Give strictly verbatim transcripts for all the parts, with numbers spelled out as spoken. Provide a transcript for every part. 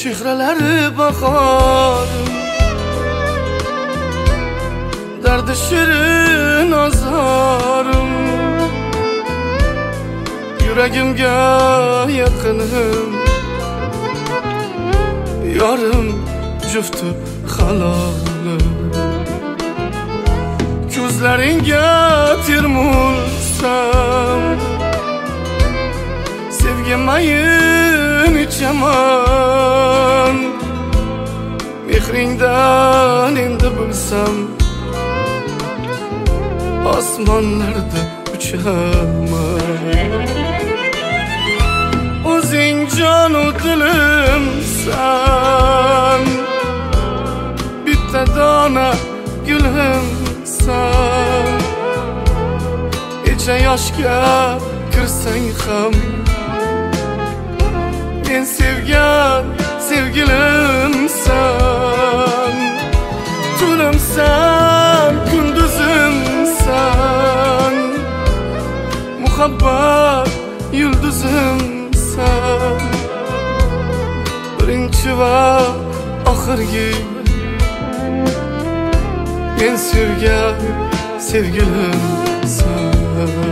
Chehralari bahorim, dardi shirin azorim, yuragimga yaqinim, yorim jufti halolim. Ko'zlaringga termulsam, sevgi mayin ichaman. Mehringdan endi bilsam, osmonlarda uchaman. O'zing jonu dilimsan, bitta dona gulhimsan. Necha yoshga kirsang ham, men sevgan sevgilimsan. Tunimsan, kunduzimsan, muhabbat yulduzimsan. Birinchi va oxirgi, men sevgan sevgilimsan.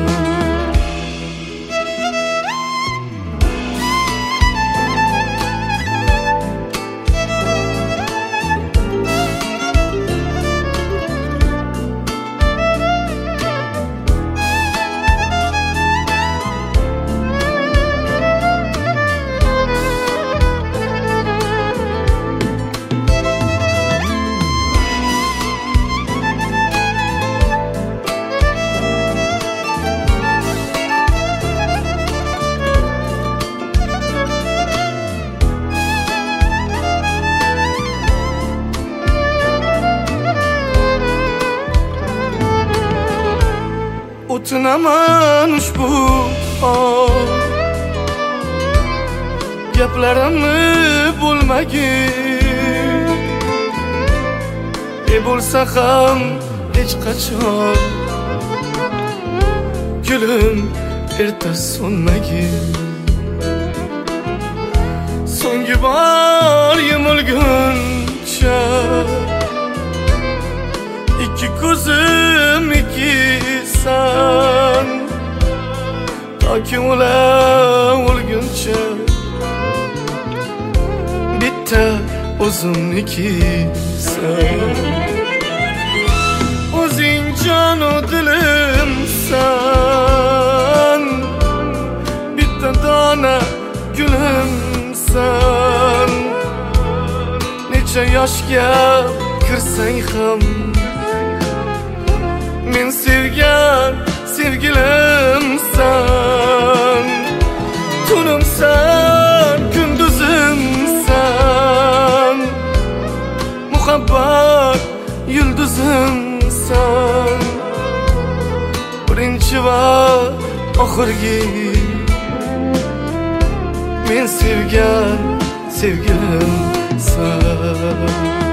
O'tinaman ushbu hol, gaplarimni bo'lmagin. Ne bo'lsa ham hech qachon gulim erta so'nmagin. So'nggi bor yumilguncha ikki ko'zim ikkisan. Toki o'lan o'lguncha bitta o'zimnikisan. O'zing jonu dilimsan, bitta dona gulimsan. Necha yoshga kirsang ham, men sevgan sevgilimsan. Tunimsan, kunduzimsan, muhabbat yulduzimsan. Birinchi va oxirgi, men sevgan sevgilimsan.